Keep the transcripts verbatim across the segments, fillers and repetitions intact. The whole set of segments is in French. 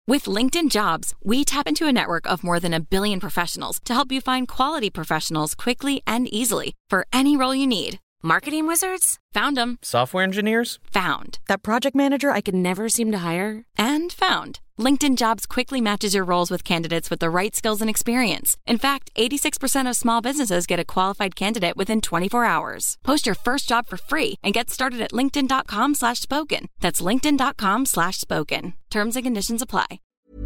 With LinkedIn Jobs, we tap into a network of more than a billion professionals to help you find quality professionals quickly and easily for any role you need. Marketing wizards? Found them. Software engineers? Found. That project manager I could never seem to hire? And found. LinkedIn Jobs quickly matches your roles with candidates with the right skills and experience. In fact, eighty-six percent of small businesses get a qualified candidate within twenty-four hours. Post your first job for free and get started at linkedin.com slash spoken. That's linkedin.com slash spoken. Terms and conditions apply.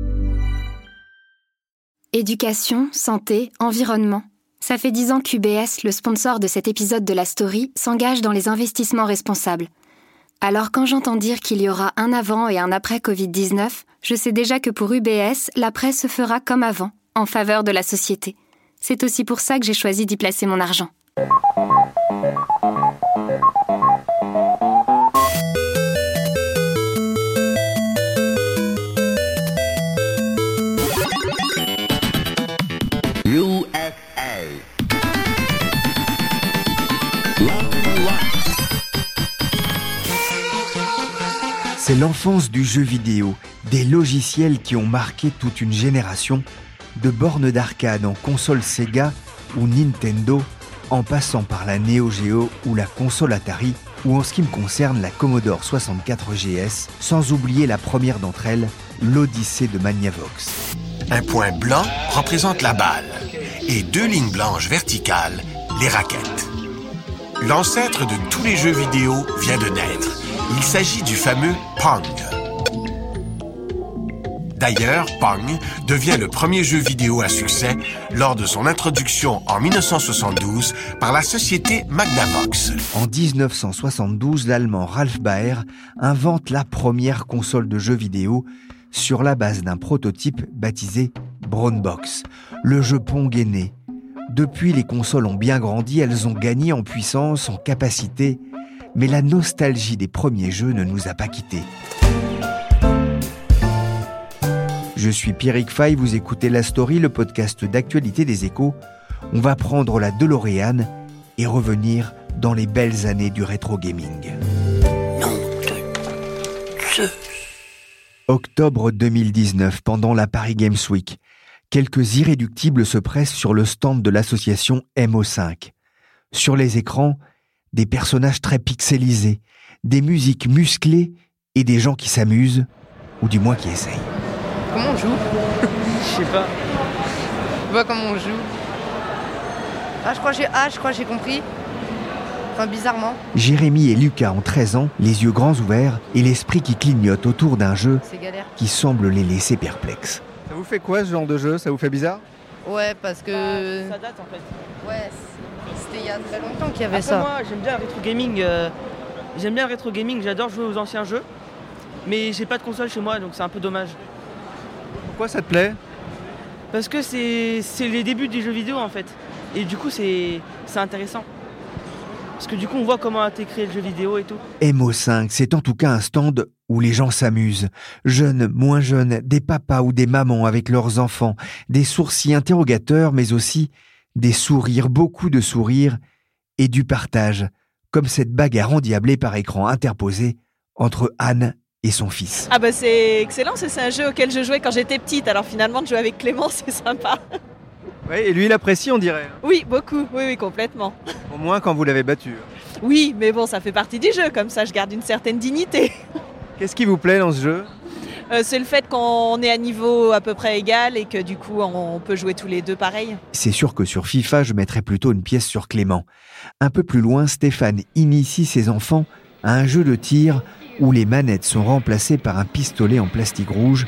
Éducation, santé, environnement. Ça fait dix ans qu'U B S, le sponsor de cet épisode de la story, s'engage dans les investissements responsables. Alors quand j'entends dire qu'il y aura un avant et un après covid dix-neuf, je sais déjà que pour U B S, l'après se fera comme avant, en faveur de la société. C'est aussi pour ça que j'ai choisi d'y placer mon argent. U S A. C'est l'enfance du jeu vidéo, des logiciels qui ont marqué toute une génération, de bornes d'arcade en console Sega ou Nintendo, en passant par la Neo Geo ou la console Atari, ou en ce qui me concerne la Commodore soixante-quatre G S, sans oublier la première d'entre elles, l'Odyssée de Magnavox. Un point blanc représente la balle et deux lignes blanches verticales, les raquettes. L'ancêtre de tous les jeux vidéo vient de naître. Il s'agit du fameux Pong. D'ailleurs, Pong devient le premier jeu vidéo à succès lors de son introduction en dix-neuf cent soixante-douze par la société Magnavox. En dix-neuf cent soixante-douze, l'Allemand Ralph Baer invente la première console de jeux vidéo sur la base d'un prototype baptisé Brownbox. Le jeu Pong est né. Depuis, les consoles ont bien grandi, elles ont gagné en puissance, en capacité, mais la nostalgie des premiers jeux ne nous a pas quittés. Je suis Pierrick Fay, vous écoutez La Story, le podcast d'actualité des Échos. On va prendre la DeLorean et revenir dans les belles années du rétro gaming. Nom de Zeus. Octobre deux mille dix-neuf, pendant la Paris Games Week, quelques irréductibles se pressent sur le stand de l'association M O cinq. Sur les écrans, des personnages très pixelisés, des musiques musclées et des gens qui s'amusent, ou du moins qui essayent. Comment on joue? Je sais pas. Je vois comment on joue. Ah, je crois que j'ai, ah, je crois que j'ai compris. Enfin, bizarrement. Jérémy et Lucas ont treize ans, les yeux grands ouverts et l'esprit qui clignote autour d'un jeu qui semble les laisser perplexes. Ça vous fait quoi ce genre de jeu? Ça vous fait bizarre? Ouais, parce que... Ça date en fait. Ouais, c'était il y a très longtemps qu'il y avait Après ça. moi, j'aime bien le rétro gaming. Euh, j'aime bien le rétro gaming, j'adore jouer aux anciens jeux. Mais j'ai pas de console chez moi, donc c'est un peu dommage. Pourquoi ça te plaît? Parce que c'est, c'est les débuts des jeux vidéo en fait. Et du coup, c'est, c'est intéressant. Parce que du coup, on voit comment a été créé le jeu vidéo et tout. M O cinq, c'est en tout cas un stand où les gens s'amusent. Jeunes, moins jeunes, des papas ou des mamans avec leurs enfants, des sourcils interrogateurs, mais aussi des sourires, beaucoup de sourires et du partage, comme cette bagarre endiablée par écran interposé entre Anne et son fils. Ah bah c'est excellent, c'est, c'est un jeu auquel je jouais quand j'étais petite, alors finalement de jouer avec Clément, c'est sympa. Oui, et lui il apprécie, on dirait. Oui, beaucoup, oui, oui, complètement. Au moins quand vous l'avez battu. Oui, mais bon, ça fait partie du jeu, comme ça je garde une certaine dignité. Qu'est-ce qui vous plaît dans ce jeu? euh, C'est le fait qu'on est à niveau à peu près égal et que du coup on peut jouer tous les deux pareil. C'est sûr que sur FIFA, je mettrais plutôt une pièce sur Clément. Un peu plus loin, Stéphane initie ses enfants à un jeu de tir où les manettes sont remplacées par un pistolet en plastique rouge.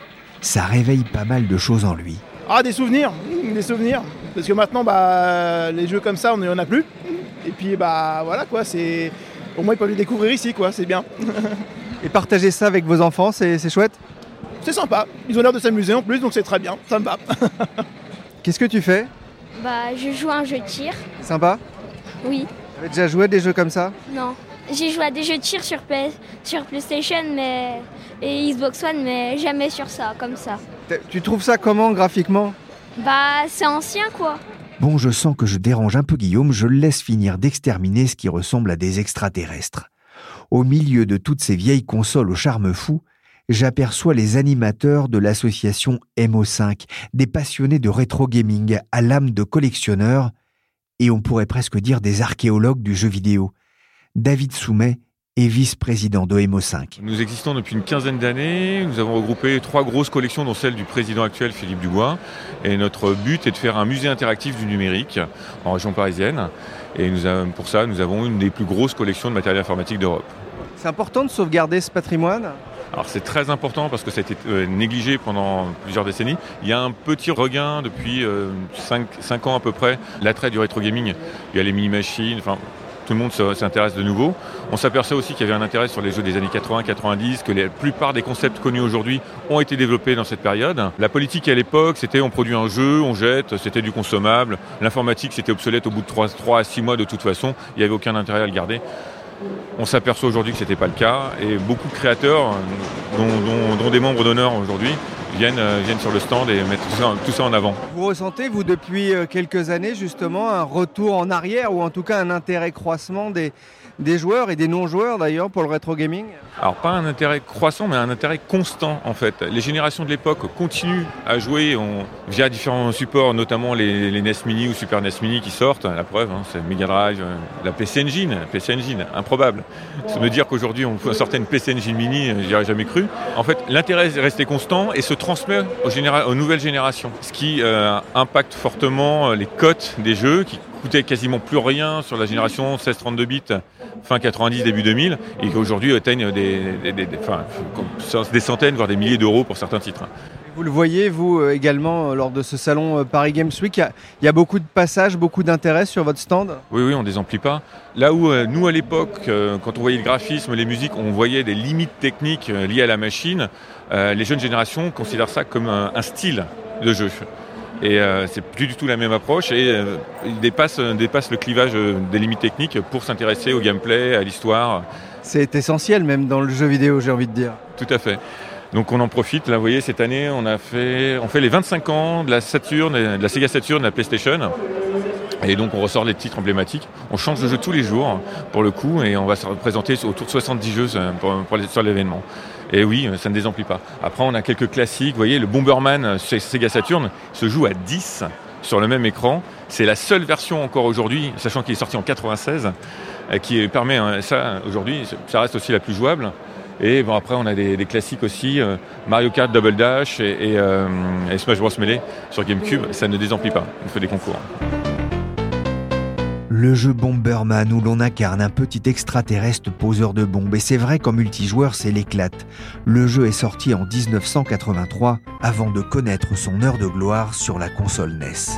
Ça réveille pas mal de choses en lui. Ah, des souvenirs, des souvenirs. Parce que maintenant, bah, les jeux comme ça, on n'en a plus. Et puis, bah, voilà, quoi, c'est... Pour moi, ils peuvent les découvrir ici, quoi, c'est bien. Et partager ça avec vos enfants, c'est, c'est chouette? C'est sympa. Ils ont l'air de s'amuser en plus, donc c'est très bien, ça me va. Qu'est-ce que tu fais? Bah, je joue à un jeu de tir. Sympa? Oui. Tu avais déjà joué à des jeux comme ça? Non. J'ai joué à des jeux de tir sur, P S, sur PlayStation mais... et Xbox One, mais jamais sur ça, comme ça. Tu trouves ça comment, graphiquement? Bah, c'est ancien, quoi. Bon, je sens que je dérange un peu Guillaume, je le laisse finir d'exterminer ce qui ressemble à des extraterrestres. Au milieu de toutes ces vieilles consoles au charme fou, j'aperçois les animateurs de l'association M O cinq, des passionnés de rétro gaming à l'âme de collectionneurs, et on pourrait presque dire des archéologues du jeu vidéo. David Soumet est vice-président de M O cinq. Nous existons depuis une quinzaine d'années. Nous avons regroupé trois grosses collections, dont celle du président actuel, Philippe Dubois. Et notre but est de faire un musée interactif du numérique en région parisienne. Et nous avons, pour ça, nous avons une des plus grosses collections de matériel informatique d'Europe. C'est important de sauvegarder ce patrimoine ? Alors c'est très important parce que ça a été euh, négligé pendant plusieurs décennies. Il y a un petit regain depuis euh, cinq ans à peu près, l'attrait du rétro gaming. Il y a les mini-machines, enfin tout le monde s'intéresse de nouveau. On s'aperçoit aussi qu'il y avait un intérêt sur les jeux des années quatre-vingts quatre-vingt-dix, que la plupart des concepts connus aujourd'hui ont été développés dans cette période. La politique à l'époque, c'était on produit un jeu, on jette, c'était du consommable. L'informatique, c'était obsolète au bout de trois à six mois de toute façon. Il n'y avait aucun intérêt à le garder. On s'aperçoit aujourd'hui que ce n'était pas le cas et beaucoup de créateurs, dont, dont, dont des membres d'honneur aujourd'hui, viennent, viennent sur le stand et mettent tout ça, tout ça en avant. Vous ressentez, vous, depuis quelques années, justement, un retour en arrière ou en tout cas un intérêt croissant des, des joueurs et des non-joueurs d'ailleurs pour le rétro gaming ? Alors pas un intérêt croissant, mais un intérêt constant en fait. Les générations de l'époque continuent à jouer on, via différents supports, notamment les, les N E S Mini ou Super N E S Mini qui sortent. La preuve, hein, c'est Mega Drive, la P C Engine, P C Engine, improbable. Se me dire qu'aujourd'hui on sortait une P C Engine Mini, j'y aurais jamais cru. En fait, l'intérêt est resté constant et se transmet aux, généra- aux nouvelles générations, ce qui euh, impacte fortement les cotes des jeux qui coûtaient quasiment plus rien sur la génération seize trente-deux bits fin quatre-vingt-dix, début deux mille, et qui aujourd'hui atteignent des, des, des, des, enfin, des centaines, voire des milliers d'euros pour certains titres. Vous le voyez, vous, également, lors de ce salon Paris Games Week, il y a, il y a beaucoup de passages, beaucoup d'intérêt sur votre stand ? Oui, oui, on ne désemplit pas. Là où euh, nous, à l'époque, euh, quand on voyait le graphisme, les musiques, on voyait des limites techniques euh, liées à la machine, euh, les jeunes générations considèrent ça comme un, un style de jeu. Et euh, c'est plus du tout la même approche et euh, il dépasse, dépasse le clivage des limites techniques pour s'intéresser au gameplay, à l'histoire. C'est essentiel même dans le jeu vidéo, j'ai envie de dire. Tout à fait. Donc on en profite. Là, vous voyez, cette année, on a fait, on fait les vingt-cinq ans de la Saturn, de la Sega Saturn, de la PlayStation. Et donc on ressort les titres emblématiques. On change de jeu tous les jours pour le coup et on va se représenter autour de soixante-dix jeux pour, pour les, sur l'événement. Et oui, ça ne désemplit pas. Après, on a quelques classiques. Vous voyez, le Bomberman chez Sega Saturn se joue à dix sur le même écran. C'est la seule version encore aujourd'hui, sachant qu'il est sorti en quatre-vingt-seize, qui permet ça aujourd'hui. Ça reste aussi la plus jouable. Et bon, après, on a des, des classiques aussi, euh, Mario Kart Double Dash et, et, euh, et Smash Bros Melee sur GameCube. Ça ne désemplit pas. On fait des concours. Le jeu Bomberman où l'on incarne un petit extraterrestre poseur de bombes. Et c'est vrai qu'en multijoueur, c'est l'éclate. Le jeu est sorti en dix-neuf cent quatre-vingt-trois avant de connaître son heure de gloire sur la console N E S.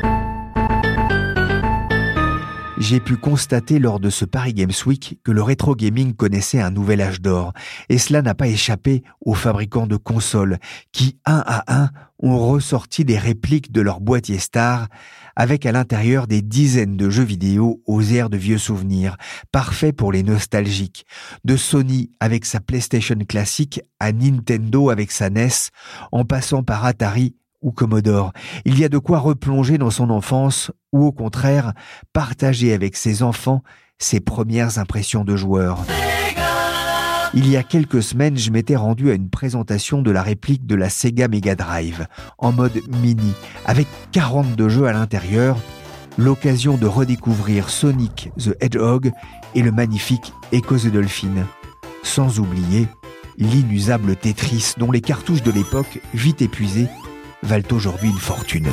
J'ai pu constater lors de ce Paris Games Week que le rétro gaming connaissait un nouvel âge d'or. Et cela n'a pas échappé aux fabricants de consoles qui, un à un, ont ressorti des répliques de leurs boîtiers stars avec à l'intérieur des dizaines de jeux vidéo aux airs de vieux souvenirs, parfaits pour les nostalgiques. De Sony avec sa PlayStation classique à Nintendo avec sa N E S, en passant par Atari ou Commodore. Il y a de quoi replonger dans son enfance ou au contraire, partager avec ses enfants ses premières impressions de joueur. Il y a quelques semaines, je m'étais rendu à une présentation de la réplique de la Sega Mega Drive, en mode mini, avec quarante-deux jeux à l'intérieur, l'occasion de redécouvrir Sonic the Hedgehog et le magnifique Echo the Dolphin. Sans oublier l'inusable Tetris, dont les cartouches de l'époque, vite épuisées, valent aujourd'hui une fortune.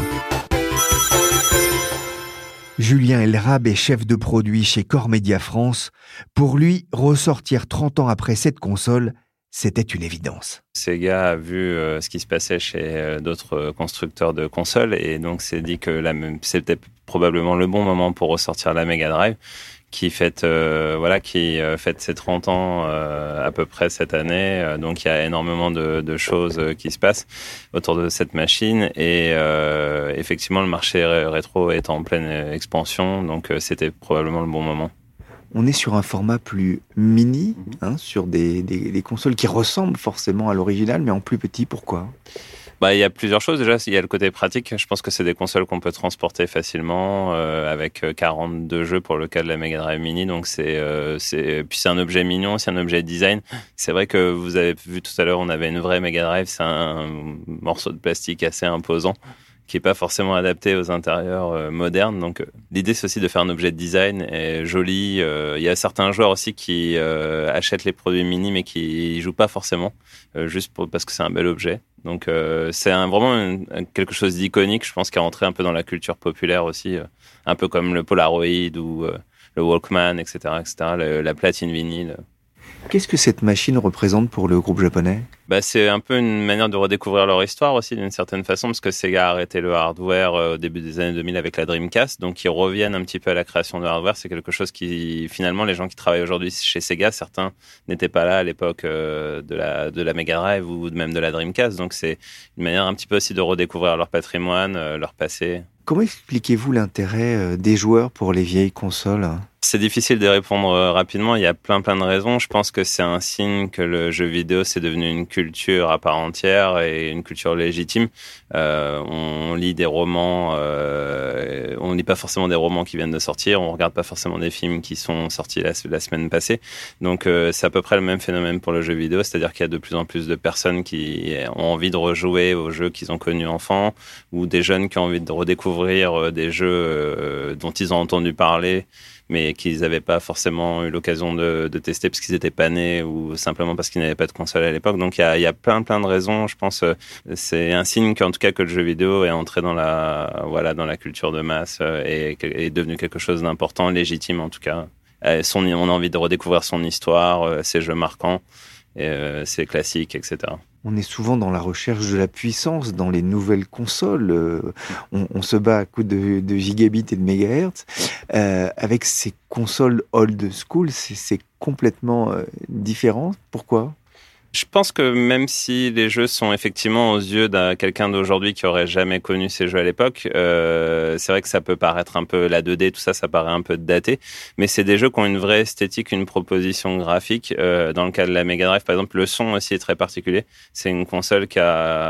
Julien Elrab est chef de produit chez Core Media France. Pour lui, ressortir trente ans après cette console, c'était une évidence. Sega a vu euh, ce qui se passait chez euh, d'autres constructeurs de consoles et donc s'est dit que la, c'était probablement le bon moment pour ressortir la Mega Drive qui fête, euh, voilà, qui euh, fête ses trente ans euh, à peu près cette année. Euh, donc il y a énormément de, de choses euh, qui se passent autour de cette machine et euh, effectivement le marché rétro est en pleine expansion, donc euh, c'était probablement le bon moment. On est sur un format plus mini, hein, sur des, des, des consoles qui ressemblent forcément à l'original, mais en plus petit. Pourquoi ? Bah, il y a plusieurs choses. Déjà, il y a le côté pratique. Je pense que c'est des consoles qu'on peut transporter facilement euh, avec quarante-deux jeux pour le cas de la Mega Drive Mini. Donc, c'est, euh, c'est... Puis c'est un objet mignon, c'est un objet design. C'est vrai que vous avez vu tout à l'heure, on avait une vraie Mega Drive. C'est un morceau de plastique assez imposant qui n'est pas forcément adapté aux intérieurs euh, modernes. Donc, euh, l'idée, c'est aussi de faire un objet de design et joli. Il euh, y a certains joueurs aussi qui euh, achètent les produits mini, mais qui ne jouent pas forcément, euh, juste pour, parce que c'est un bel objet. Donc, euh, c'est un, vraiment un, un, quelque chose d'iconique, je pense, qui est rentré un peu dans la culture populaire aussi, euh, un peu comme le Polaroid ou euh, le Walkman, et cetera, et cetera, le, la platine vinyle. Qu'est-ce que cette machine représente pour le groupe japonais ? Bah, c'est un peu une manière de redécouvrir leur histoire aussi, d'une certaine façon, parce que Sega a arrêté le hardware au début des années deux mille avec la Dreamcast, donc ils reviennent un petit peu à la création de hardware. C'est quelque chose qui, finalement, les gens qui travaillent aujourd'hui chez Sega, certains n'étaient pas là à l'époque de la, de la Mega Drive ou même de la Dreamcast, donc c'est une manière un petit peu aussi de redécouvrir leur patrimoine, leur passé. Comment expliquez-vous l'intérêt des joueurs pour les vieilles consoles ? C'est difficile de répondre rapidement, il y a plein plein de raisons. Je pense que c'est un signe que le jeu vidéo c'est devenu une culture à part entière et une culture légitime. Euh, on lit des romans, euh, on lit pas forcément des romans qui viennent de sortir, on regarde pas forcément des films qui sont sortis la, la semaine passée. Donc euh, c'est à peu près le même phénomène pour le jeu vidéo, c'est-à-dire qu'il y a de plus en plus de personnes qui ont envie de rejouer aux jeux qu'ils ont connus enfants, ou des jeunes qui ont envie de redécouvrir des jeux euh, dont ils ont entendu parler, mais qu'ils n'avaient pas forcément eu l'occasion de, de tester parce qu'ils n'étaient pas nés ou simplement parce qu'ils n'avaient pas de console à l'époque. Donc il y a, y a plein plein de raisons. Je pense euh, c'est un signe qu'en tout cas que le jeu vidéo est entré dans la voilà dans la culture de masse euh, et est devenu quelque chose d'important, légitime en tout cas. Euh, son, on a envie de redécouvrir son histoire, euh, ses jeux marquants, et, euh, ses classiques, et cetera. On est souvent dans la recherche de la puissance dans les nouvelles consoles. Euh, on, on se bat à coups de, de gigabits et de mégahertz. Euh, avec ces consoles old school, c'est, c'est complètement euh, différent. Pourquoi ? Je pense que même si les jeux sont effectivement aux yeux d'un quelqu'un d'aujourd'hui qui aurait jamais connu ces jeux à l'époque, euh, c'est vrai que ça peut paraître un peu la deux D, tout ça, ça paraît un peu daté, mais c'est des jeux qui ont une vraie esthétique, une proposition graphique. Euh, dans le cas de la Mega Drive, par exemple, le son aussi est très particulier. C'est une console qui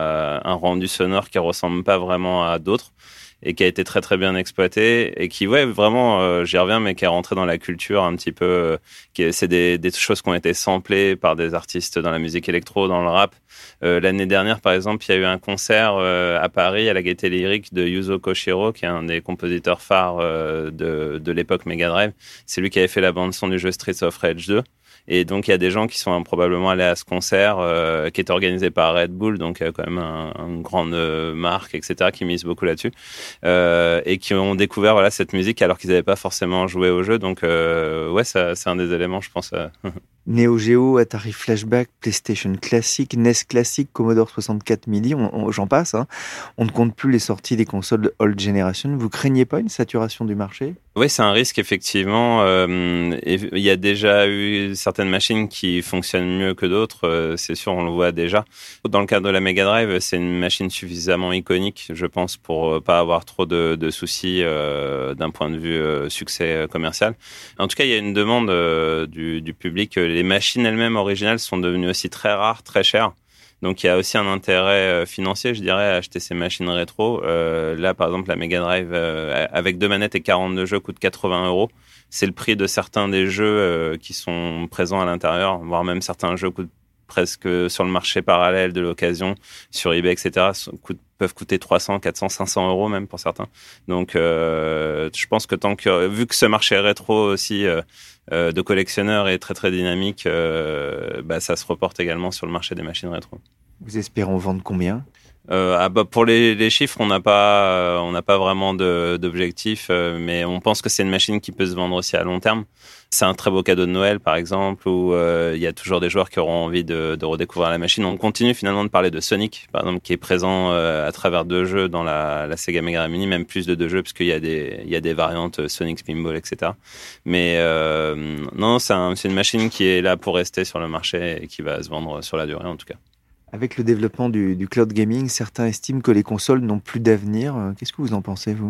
a un rendu sonore qui ressemble pas vraiment à d'autres, et qui a été très très bien exploité et qui ouais vraiment euh, j'y reviens mais qui est rentré dans la culture un petit peu euh, qui c'est des des choses qui ont été samplées par des artistes dans la musique électro, dans le rap. Euh, l'année dernière par exemple, il y a eu un concert euh, à Paris à la Gaîté Lyrique de Yuzo Koshiro, qui est un des compositeurs phares euh, de de l'époque Mega Drive. C'est lui qui avait fait la bande son du jeu Streets of Rage deux. Et donc, il y a des gens qui sont probablement allés à ce concert euh, qui est organisé par Red Bull, donc euh, quand même un, une grande marque, et cetera, qui mise beaucoup là-dessus, euh, et qui ont découvert voilà, cette musique alors qu'ils n'avaient pas forcément joué au jeu. Donc, euh, ouais, ça, c'est un des éléments, je pense. Euh... Neo Geo, Atari Flashback, PlayStation Classic, N E S Classic, Commodore soixante-quatre mille, on, on, j'en passe. Hein. On ne compte plus les sorties des consoles de Old Generation. Vous craignez pas une saturation du marché ? Oui, c'est un risque, effectivement. Euh, il y a déjà eu certaines machines qui fonctionnent mieux que d'autres, euh, c'est sûr, on le voit déjà. Dans le cas de la Mega Drive, c'est une machine suffisamment iconique, je pense, pour pas avoir trop de, de soucis euh, d'un point de vue euh, succès commercial. En tout cas, il y a une demande euh, du, du public. Les machines elles-mêmes originales sont devenues aussi très rares, très chères. Donc il y a aussi un intérêt financier, je dirais, à acheter ces machines rétro. Euh, là, par exemple, la Mega Drive euh, avec deux manettes et quarante-deux jeux coûte quatre-vingts euros. C'est le prix de certains des jeux euh, qui sont présents à l'intérieur, voire même certains jeux coûtent presque sur le marché parallèle de l'occasion, sur eBay, et cetera, coûtent, peuvent coûter trois cents, quatre cents, cinq cents euros même pour certains. Donc, euh, je pense que tant que, vu que ce marché rétro aussi euh, euh, de collectionneurs est très très dynamique, euh, bah, ça se reporte également sur le marché des machines rétro. Vous espérez en vendre combien ? Euh, ah bah pour les, les chiffres, on n'a pas, euh, on n'a pas vraiment de, d'objectif, euh, mais on pense que c'est une machine qui peut se vendre aussi à long terme. C'est un très beau cadeau de Noël, par exemple, où euh, il y a toujours des joueurs qui auront envie de, de redécouvrir la machine. On continue finalement de parler de Sonic, par exemple, qui est présent euh, à travers deux jeux dans la, la Sega Mega Drive Mini, même plus de deux jeux, parce qu'il y a des, il y a des variantes Sonic Spinball, et cetera. Mais euh, non, c'est, un, c'est une machine qui est là pour rester sur le marché et qui va se vendre sur la durée, en tout cas. Avec le développement du, du cloud gaming, certains estiment que les consoles n'ont plus d'avenir. Qu'est-ce que vous en pensez, vous ?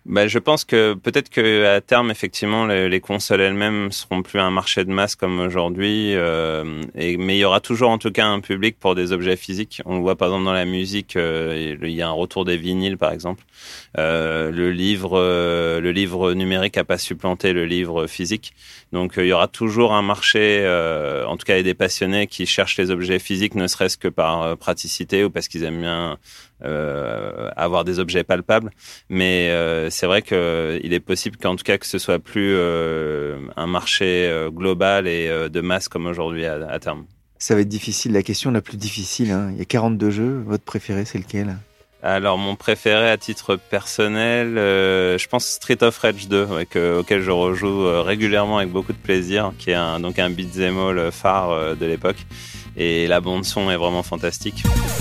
Bah, je pense que peut-être qu'à terme, effectivement, les, les consoles elles-mêmes seront plus un marché de masse comme aujourd'hui. Euh, et, mais il y aura toujours, en tout cas, un public pour des objets physiques. On le voit, par exemple, dans la musique. Euh, il y a un retour des vinyles, par exemple. Euh, le livre, euh, le livre numérique a pas supplanté le livre physique. Donc, euh, il y aura toujours un marché, euh, en tout cas, et des passionnés qui cherchent les objets physiques, ne serait-ce que par euh, praticité ou parce qu'ils aiment bien euh, avoir des objets palpables. Mais euh, c'est vrai qu'il est possible qu'en tout cas que ce soit plus euh, un marché euh, global et euh, de masse comme aujourd'hui à, à terme. Ça va être difficile, la question la plus difficile. Hein. Il y a quarante-deux jeux, votre préféré c'est lequel ? Alors mon préféré à titre personnel, euh, je pense Street of Rage deux, ouais, que, auquel je rejoue euh, régulièrement avec beaucoup de plaisir, qui est un, donc un beat'em all phare euh, de l'époque. Et la bande son est vraiment fantastique.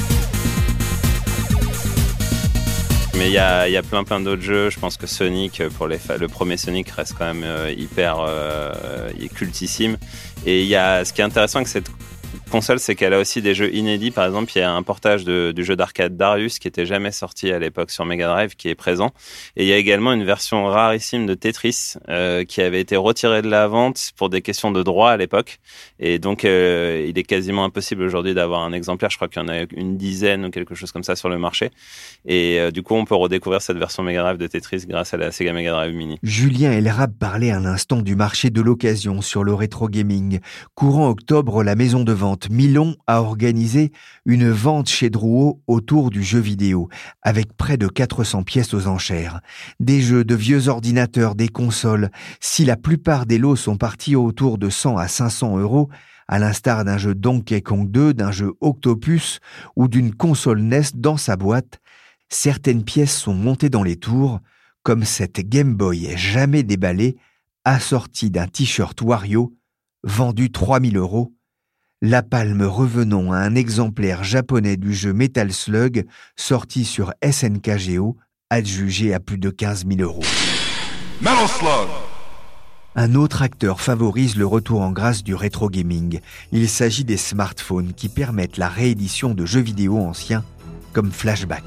Mais il y a, y a plein plein d'autres jeux. Je pense que Sonic, pour les fa- le premier Sonic reste quand même euh, hyper euh, cultissime. Et il y a ce qui est intéressant avec cette console, c'est qu'elle a aussi des jeux inédits. Par exemple, il y a un portage de, du jeu d'arcade Darius qui était jamais sorti à l'époque sur Mega Drive, qui est présent. Et il y a également une version rarissime de Tetris euh, qui avait été retirée de la vente pour des questions de droit à l'époque. Et donc, euh, il est quasiment impossible aujourd'hui d'avoir un exemplaire. Je crois qu'il y en a une dizaine ou quelque chose comme ça sur le marché. Et euh, du coup, on peut redécouvrir cette version Mega Drive de Tetris grâce à la Sega Mega Drive Mini. Julien Elrab parlait un instant du marché de l'occasion sur le rétro gaming. Courant octobre, la maison de vente Milon a organisé une vente chez Drouot autour du jeu vidéo, avec près de quatre cents pièces aux enchères. Des jeux, de vieux ordinateurs, des consoles. Si la plupart des lots sont partis autour de cent à cinq cents euros, à l'instar d'un jeu Donkey Kong deux, d'un jeu Octopus ou d'une console N E S dans sa boîte, certaines pièces sont montées dans les tours, comme cette Game Boy jamais déballée, assortie d'un t-shirt Wario, vendu trois mille euros. La palme revenant à un exemplaire japonais du jeu Metal Slug, sorti sur S N K Geo, adjugé à plus de quinze mille euros. Metal Slug! Un autre acteur favorise le retour en grâce du rétro gaming. Il s'agit des smartphones qui permettent la réédition de jeux vidéo anciens, comme Flashback.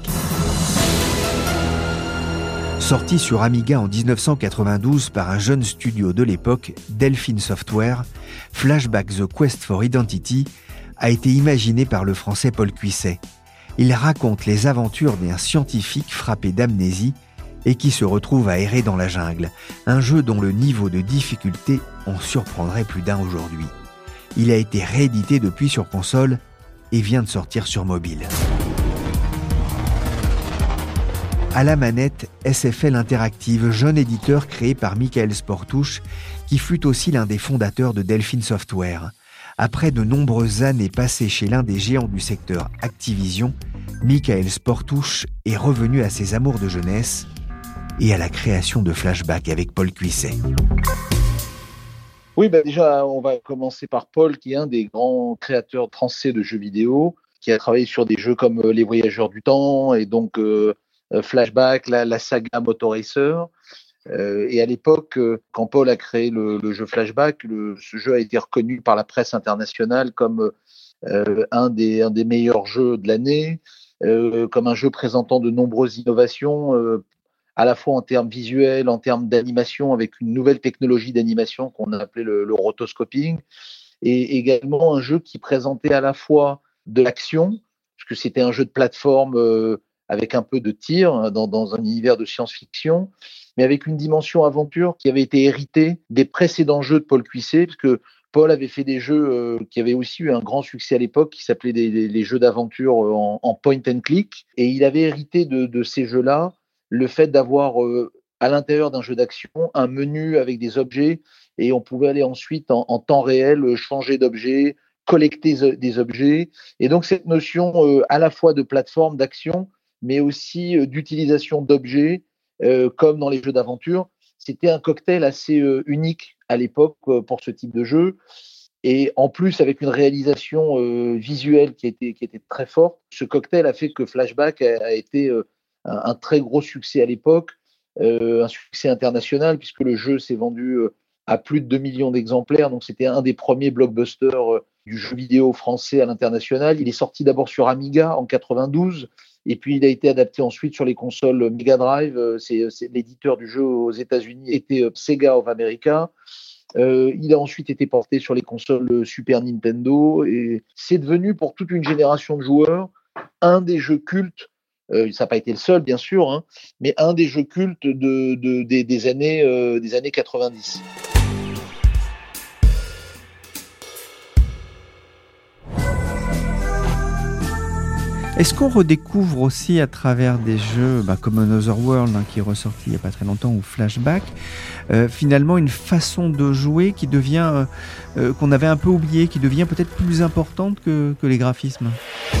Sorti sur Amiga en dix-neuf cent quatre-vingt-douze par un jeune studio de l'époque, Delphine Software, Flashback The Quest for Identity a été imaginé par le français Paul Cuisset. Il raconte les aventures d'un scientifique frappé d'amnésie et qui se retrouve à errer dans la jungle, un jeu dont le niveau de difficulté en surprendrait plus d'un aujourd'hui. Il a été réédité depuis sur console et vient de sortir sur mobile. À la manette, S F L Interactive, jeune éditeur créé par Michael Sportouche, qui fut aussi l'un des fondateurs de Delphine Software. Après de nombreuses années passées chez l'un des géants du secteur Activision, Michael Sportouche est revenu à ses amours de jeunesse et à la création de Flashback avec Paul Cuisset. Oui, bah déjà, on va commencer par Paul, qui est un des grands créateurs français de jeux vidéo, qui a travaillé sur des jeux comme Les Voyageurs du Temps et donc euh, Flashback, la, la saga Motor Racer. Euh, et à l'époque, euh, quand Paul a créé le, le jeu Flashback, le, ce jeu a été reconnu par la presse internationale comme euh, un, des, un des meilleurs jeux de l'année, euh, comme un jeu présentant de nombreuses innovations, euh, à la fois en termes visuels, en termes d'animation, avec une nouvelle technologie d'animation qu'on a appelée le, le rotoscoping, et également un jeu qui présentait à la fois de l'action, puisque c'était un jeu de plateforme euh, avec un peu de tir dans, dans un univers de science-fiction, mais avec une dimension aventure qui avait été héritée des précédents jeux de Paul Cuisset, parce que Paul avait fait des jeux euh, qui avaient aussi eu un grand succès à l'époque, qui s'appelaient des, des, les jeux d'aventure en, en point and click, et il avait hérité de, de ces jeux-là le fait d'avoir euh, à l'intérieur d'un jeu d'action un menu avec des objets, et on pouvait aller ensuite en, en temps réel changer d'objet, collecter des objets, et donc cette notion euh, à la fois de plateforme, d'action, mais aussi euh, d'utilisation d'objets, euh, comme dans les jeux d'aventure. C'était un cocktail assez euh, unique à l'époque euh, pour ce type de jeu. Et en plus, avec une réalisation euh, visuelle qui était, qui était très forte, ce cocktail a fait que Flashback a, a été euh, un, un très gros succès à l'époque, euh, un succès international, puisque le jeu s'est vendu euh, à plus de deux millions d'exemplaires. Donc c'était un des premiers blockbusters euh, du jeu vidéo français à l'international. Il est sorti d'abord sur Amiga en quatre-vingt-douze, Et puis il a été adapté ensuite sur les consoles Mega Drive. Euh, c'est, c'est l'éditeur du jeu aux États-Unis était euh, Sega of America. Euh, il a ensuite été porté sur les consoles Super Nintendo et c'est devenu pour toute une génération de joueurs un des jeux cultes. Euh, ça n'a pas été le seul, bien sûr, hein, mais un des jeux cultes de, de, des, des, années, euh, des années quatre-vingt-dix. Est-ce qu'on redécouvre aussi à travers des jeux bah, comme Another World hein, qui est ressorti il n'y a pas très longtemps ou Flashback, euh, finalement une façon de jouer qui devient, euh, euh, qu'on avait un peu oublié, qui devient peut-être plus importante que, que les graphismes?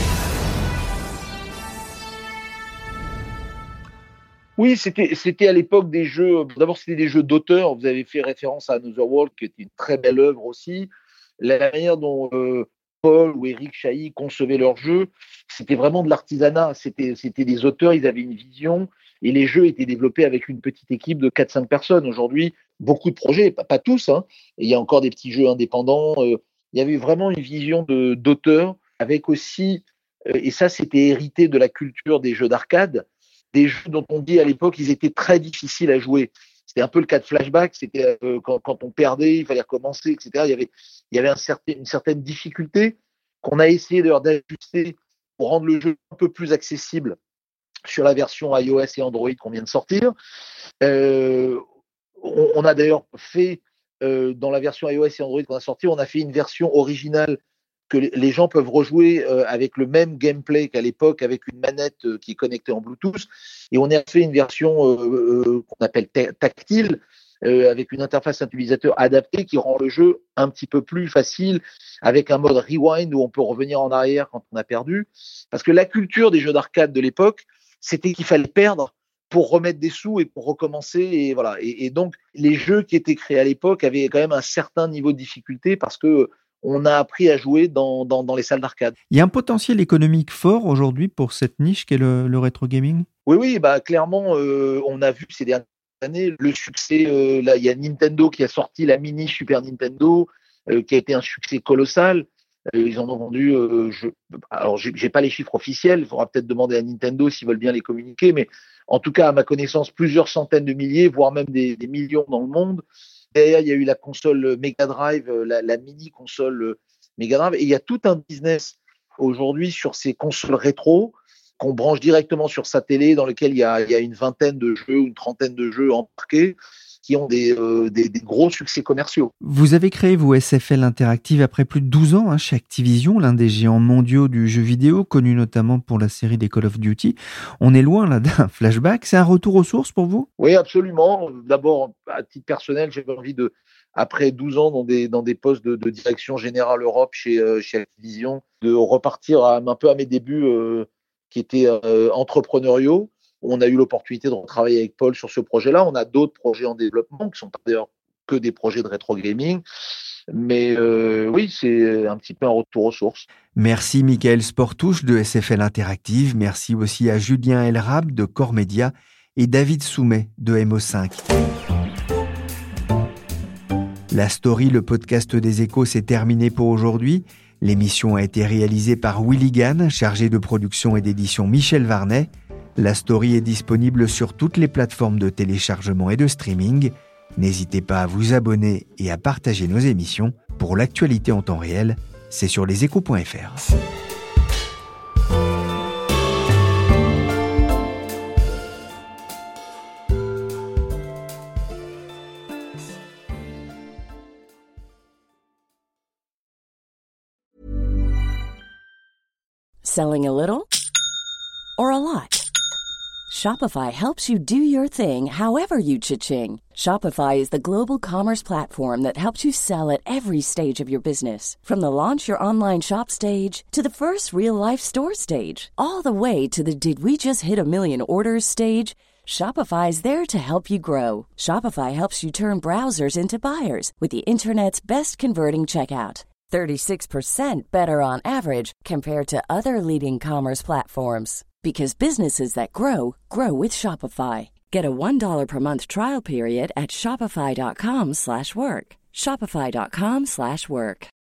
Oui, c'était, c'était à l'époque des jeux, d'abord c'était des jeux d'auteur, vous avez fait référence à Another World qui était une très belle œuvre aussi, la manière dont euh, Paul ou Eric Chahi concevaient leurs jeux, c'était vraiment de l'artisanat, c'était, c'était des auteurs, ils avaient une vision et les jeux étaient développés avec une petite équipe de quatre cinq personnes. Aujourd'hui, beaucoup de projets, pas, pas tous, hein, et il y a encore des petits jeux indépendants, euh, il y avait vraiment une vision de, d'auteur avec aussi, euh, et ça c'était hérité de la culture des jeux d'arcade, des jeux dont on dit à l'époque ils étaient très difficiles à jouer. C'était un peu le cas de Flashback, c'était euh, quand, quand on perdait, il fallait recommencer, et cetera. Il y avait, il y avait un certain, une certaine difficulté qu'on a essayé d'ailleurs d'ajuster pour rendre le jeu un peu plus accessible sur la version iOS et Android qu'on vient de sortir. Euh, on, on a d'ailleurs fait, euh, dans la version iOS et Android qu'on a sorti, on a fait une version originale que les gens peuvent rejouer euh, avec le même gameplay qu'à l'époque, avec une manette euh, qui est connectée en Bluetooth. Et on a fait une version euh, euh, qu'on appelle ta- tactile, euh, avec une interface utilisateur adaptée qui rend le jeu un petit peu plus facile, avec un mode rewind où on peut revenir en arrière quand on a perdu. Parce que la culture des jeux d'arcade de l'époque, c'était qu'il fallait perdre pour remettre des sous et pour recommencer. Et voilà. Et, et donc, les jeux qui étaient créés à l'époque avaient quand même un certain niveau de difficulté parce que on a appris à jouer dans, dans, dans les salles d'arcade. Il y a un potentiel économique fort aujourd'hui pour cette niche qu'est le, le rétro gaming? Oui, oui, bah, clairement, euh, on a vu ces dernières années le succès. Euh, là, il y a Nintendo qui a sorti la mini Super Nintendo, euh, qui a été un succès colossal. Euh, ils en ont vendu, euh, je, alors j'ai, j'ai pas les chiffres officiels, il faudra peut-être demander à Nintendo s'ils veulent bien les communiquer, mais en tout cas, à ma connaissance, plusieurs centaines de milliers, voire même des, des millions dans le monde. Derrière, il y a eu la console Mega Drive, la, la mini console Mega Drive, et il y a tout un business aujourd'hui sur ces consoles rétro qu'on branche directement sur sa télé, dans lequel il y a, il y a une vingtaine de jeux ou une trentaine de jeux embarqués qui ont des, euh, des, des gros succès commerciaux. Vous avez créé, vous, S F L Interactive après plus de douze ans hein, chez Activision, l'un des géants mondiaux du jeu vidéo, connu notamment pour la série des Call of Duty. On est loin là d'un Flashback. C'est un retour aux sources pour vous? Oui, absolument. D'abord, à titre personnel, j'avais envie de, après douze ans dans des, dans des postes de, de direction générale Europe chez, euh, chez Activision, de repartir à, un peu à mes débuts euh, qui étaient euh, entrepreneuriaux. On a eu l'opportunité de travailler avec Paul sur ce projet-là. On a d'autres projets en développement qui sont d'ailleurs que des projets de rétro gaming. Mais euh, oui, c'est un petit peu un retour aux sources. Merci Michael Sportouche de S F L Interactive. Merci aussi à Julien Elrab de Core Media et David Soumet de M O cinq. La story, le podcast des Échos, c'est terminé pour aujourd'hui. L'émission a été réalisée par Willy Gann, chargé de production et d'édition Michel Varnet. La story est disponible sur toutes les plateformes de téléchargement et de streaming. N'hésitez pas à vous abonner et à partager nos émissions. Pour l'actualité en temps réel, c'est sur leséchos point f r. Selling a little or a lot? Shopify helps you do your thing however you cha-ching. Shopify is the global commerce platform that helps you sell at every stage of your business. From the launch your online shop stage to the first real-life store stage, all the way to the did we just hit a million orders stage. Shopify is there to help you grow. Shopify helps you turn browsers into buyers with the internet's best converting checkout. thirty-six percent better on average compared to other leading commerce platforms. Because businesses that grow, grow with Shopify. Get a one dollar per month trial period at shopify.com slash work. Shopify.com slash work.